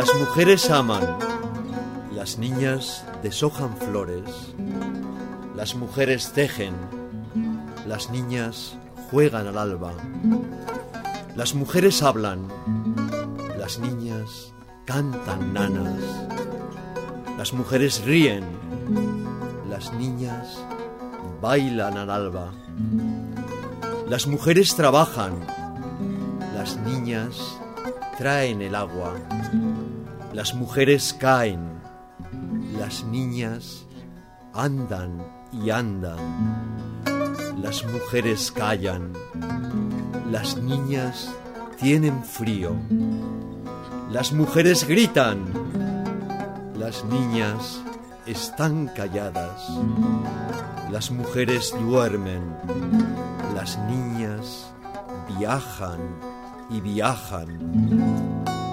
Las mujeres aman, las niñas deshojan flores, las mujeres tejen, las niñas juegan al alba, las mujeres hablan, las niñas cantan nanas, las mujeres ríen, las niñas bailan al alba, las mujeres trabajan, las niñas traen el agua, las mujeres caen, las niñas andan y andan, las mujeres callan, las niñas tienen frío, las mujeres gritan, las niñas están calladas, las mujeres duermen, las niñas viajan y viajan.